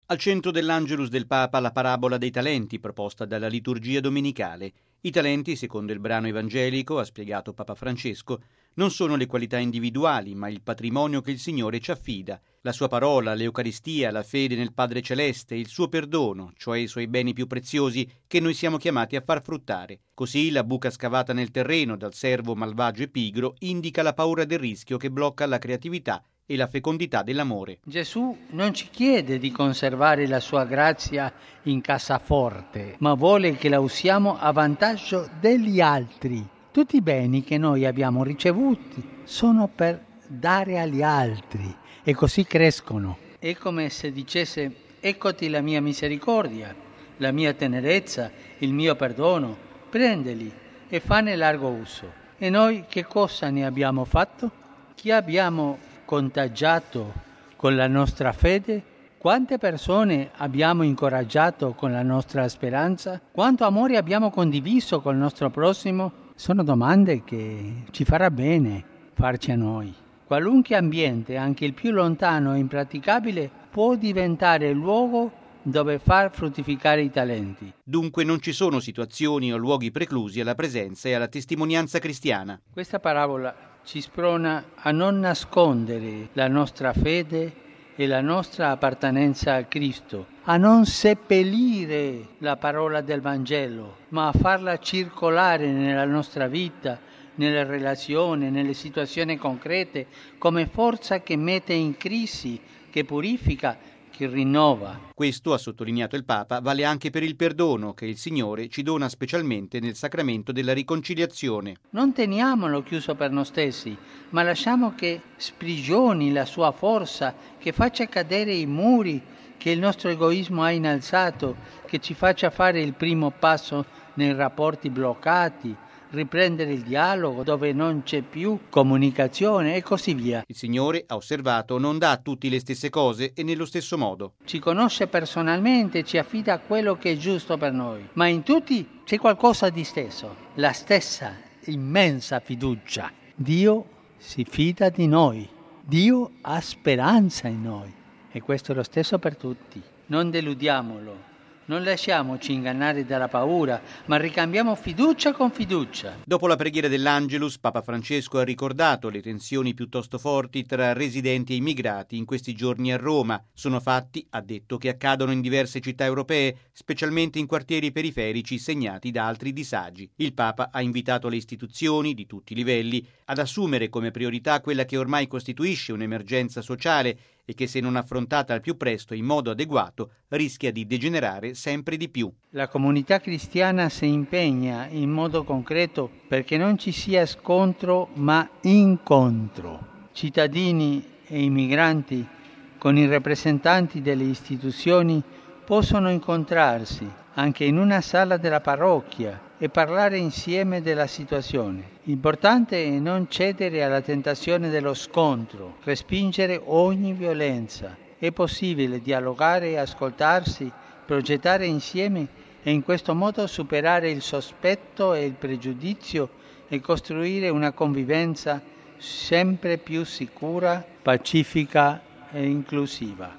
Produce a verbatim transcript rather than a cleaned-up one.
Al centro dell'Angelus del Papa la parabola dei talenti proposta dalla liturgia domenicale. I talenti, secondo il brano evangelico, ha spiegato Papa Francesco, non sono le qualità individuali, ma il patrimonio che il Signore ci affida. La sua parola, l'Eucaristia, la fede nel Padre Celeste, il suo perdono, cioè i suoi beni più preziosi che noi siamo chiamati a far fruttare. Così la buca scavata nel terreno dal servo malvagio e pigro indica la paura del rischio che blocca la creatività e la fecondità dell'amore. Gesù non ci chiede di conservare la sua grazia in cassaforte, ma vuole che la usiamo a vantaggio degli altri. Tutti i beni che noi abbiamo ricevuti sono per dare agli altri e così crescono. È come se dicesse: eccoti la mia misericordia, la mia tenerezza, il mio perdono, prendili e fanne largo uso. E noi che cosa ne abbiamo fatto? Chi abbiamo contagiato con la nostra fede? Quante persone abbiamo incoraggiato con la nostra speranza? Quanto amore abbiamo condiviso col nostro prossimo? Sono domande che ci farà bene farci a noi. Qualunque ambiente, anche il più lontano e impraticabile, può diventare luogo dove far fruttificare i talenti. Dunque non ci sono situazioni o luoghi preclusi alla presenza e alla testimonianza cristiana. Questa parabola ci sprona a non nascondere la nostra fede e la nostra appartenenza a Cristo, a non seppellire la parola del Vangelo, ma a farla circolare nella nostra vita, nelle relazioni, nelle situazioni concrete, come forza che mette in crisi, che purifica, che rinnova. Questo, ha sottolineato il Papa, vale anche per il perdono che il Signore ci dona specialmente nel sacramento della riconciliazione. Non teniamolo chiuso per noi stessi, ma lasciamo che sprigioni la sua forza, che faccia cadere i muri che il nostro egoismo ha innalzato, che ci faccia fare il primo passo nei rapporti bloccati, riprendere il dialogo dove non c'è più comunicazione e così via. Il Signore, ha osservato, non dà a tutti le stesse cose e nello stesso modo. Ci conosce personalmente, ci affida quello che è giusto per noi, ma in tutti c'è qualcosa di stesso, la stessa immensa fiducia. Dio si fida di noi, Dio ha speranza in noi e questo è lo stesso per tutti. Non deludiamolo. Non lasciamoci ingannare dalla paura, ma ricambiamo fiducia con fiducia. Dopo la preghiera dell'Angelus, Papa Francesco ha ricordato le tensioni piuttosto forti tra residenti e immigrati in questi giorni a Roma. Sono fatti, ha detto, che accadono in diverse città europee, specialmente in quartieri periferici segnati da altri disagi. Il Papa ha invitato le istituzioni, di tutti i livelli, ad assumere come priorità quella che ormai costituisce un'emergenza sociale e che, se non affrontata al più presto e in modo adeguato, rischia di degenerare sempre di più. La comunità cristiana si impegna in modo concreto perché non ci sia scontro ma incontro. Cittadini e immigranti con i rappresentanti delle istituzioni possono incontrarsi anche in una sala della parrocchia e parlare insieme della situazione. L'importante è non cedere alla tentazione dello scontro, respingere ogni violenza. È possibile dialogare e ascoltarsi, progettare insieme e in questo modo superare il sospetto e il pregiudizio e costruire una convivenza sempre più sicura, pacifica e inclusiva.